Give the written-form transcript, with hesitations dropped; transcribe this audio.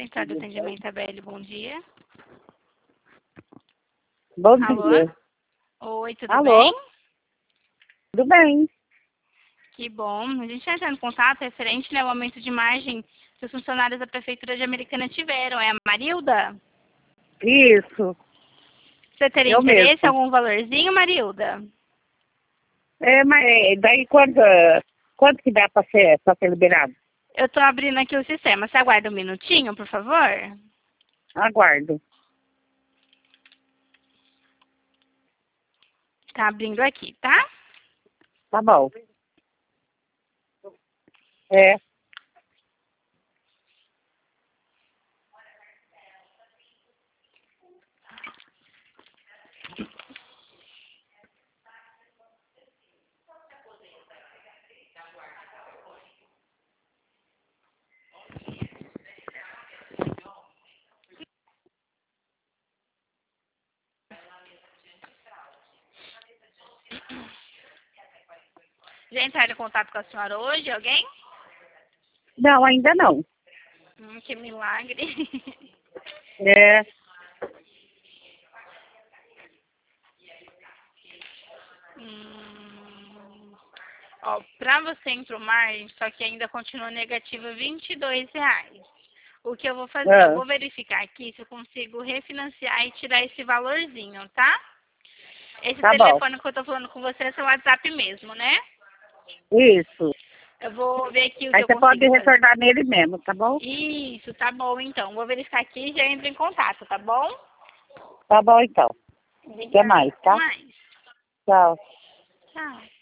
Central de Atendimento ABL, bom dia. Bom Alô? dia. Oi, tudo Alô? bem? Tudo bem? Que bom. A gente está entrando em contato referente ao aumento de margem que os funcionários da Prefeitura de Americana tiveram. É a Marilda? Isso, Você teria eu interesse em mesmo. algum valorzinho, Marilda? Mas daí quanto que dá para ser liberado? Eu estou abrindo aqui o sistema. Você aguarda um minutinho, por favor? Aguardo. Está abrindo aqui, tá? Tá bom. É, Já entraram em contato com a senhora hoje, alguém? não, ainda não. Que milagre. É, Ó, pra você entrou margem, só que ainda continua negativa R$ 22. O que eu vou fazer? Eu é, vou verificar aqui se eu consigo refinanciar e tirar esse valorzinho, tá? Esse tá bom. telefone que eu tô falando com você é seu WhatsApp mesmo, né? Isso. Eu vou ver aqui o que Aí eu você pode consigo fazer. retornar nele mesmo, tá bom? Isso, tá bom então. Vou verificar aqui e já entro em contato, tá bom? Tá bom então. Até Obrigada. mais, Até tá? mais. Tchau. Tchau.